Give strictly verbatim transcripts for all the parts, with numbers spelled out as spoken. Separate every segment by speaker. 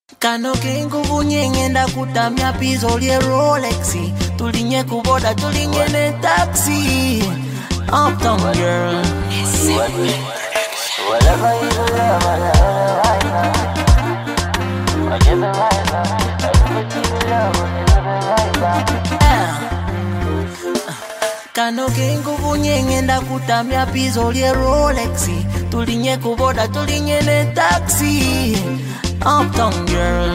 Speaker 1: Kano kengu bunye ngenda kutamya pizo lye Rolexi. Tulinye kuboda tulinye ne taxi. Uptown girl.
Speaker 2: Whatever you do, whatever I know, I give it right now. I give it to you, love, I give it right now.
Speaker 1: Kano kengu bunye ngenda kutamya pizo lye Rolexi. Tulinye kuboda tulinye ne taxi. Uptown girl.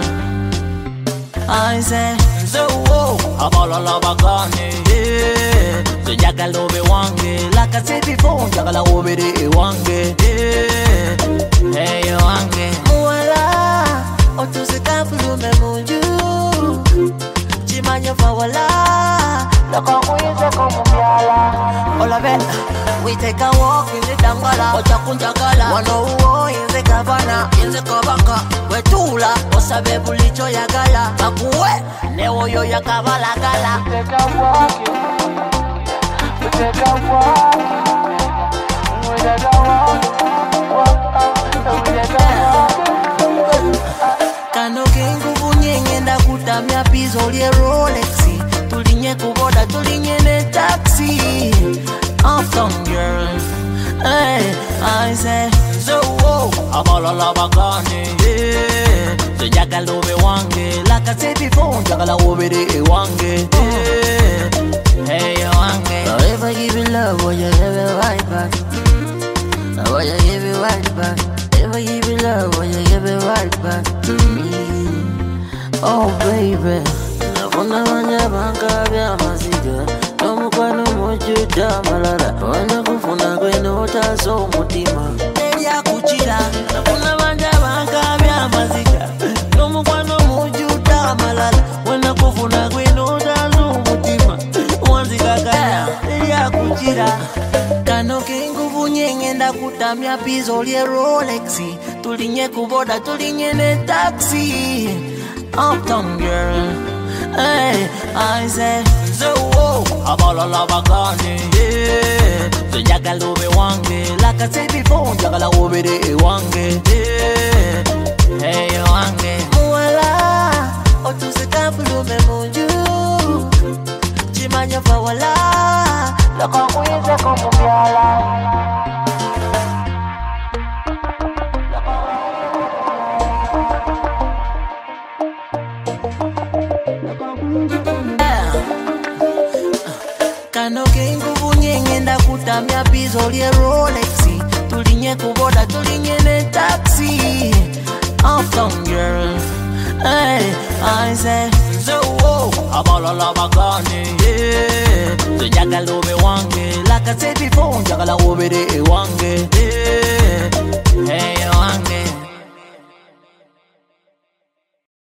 Speaker 1: I say
Speaker 3: so oh, abala la bagane, yeah. So jaga lobe wange, like I said before, jaga la obede wange, yeah. Hey wange,
Speaker 1: muala, otu se kapulu me munju. Chimanya fawala,
Speaker 2: loko kuize kumubiala.
Speaker 1: Ola ben, we take a walk in the Dangala. Ocha kunjagala, wano uo in the Gavana, in the Kabaka. We tula, osabe bulicho ya gala. Bakuwe, newo yo ya kabala gala.
Speaker 2: We take a walk, we take a walk, we take a walk, we take a walk.
Speaker 1: Kano kengu bunye ngenda kutamya pizo lye Rolexi. Tulinye kuboda tulinye ne taxi. Uptown girl. Hey, I say
Speaker 3: so oh, abala la bagane, yeah. So jaga lobe wange, like I said before, jaga la obede wange, yeah. Hey wange,
Speaker 1: now if I give you love, will you give it right back? Now will you give it right back? If I give you love, will you give it right back to me? Oh baby, nafuna manya banka bya maziga. Nomu kwano mojuda malala. Wana kufuna kweno utazo mutima. Nelia kuchila. Nafuna manya banka bya maziga. Nomu kwano mojuda malala. Wana kufuna kweno utazo mutima. Wanzi kakaya. Nelia kuchila. Kano kengu bunye ngenda kutamya pizo lye Rolexi. Tulinye kuboda tulinye ne taxi. Uptown girl. Hey, I say
Speaker 3: so oh, abala la bagane, yeah. So jaga lobe wange, like I said before, jaga la obede wange, yeah. Hey wange,
Speaker 1: muala, otu se kapulu me munju. Chimanya fawala,
Speaker 2: loko kuize kumubiala.
Speaker 1: Kano kengu bunye ngenda kutamya pizo lye Rolexi. Tulinye kuboda tulinye ne taxi. Uptown girl. Hey, I say
Speaker 3: so oh, abala la bagane, yeah. So jaga lobe wange, like I said before, jaga la obede wange, yeah.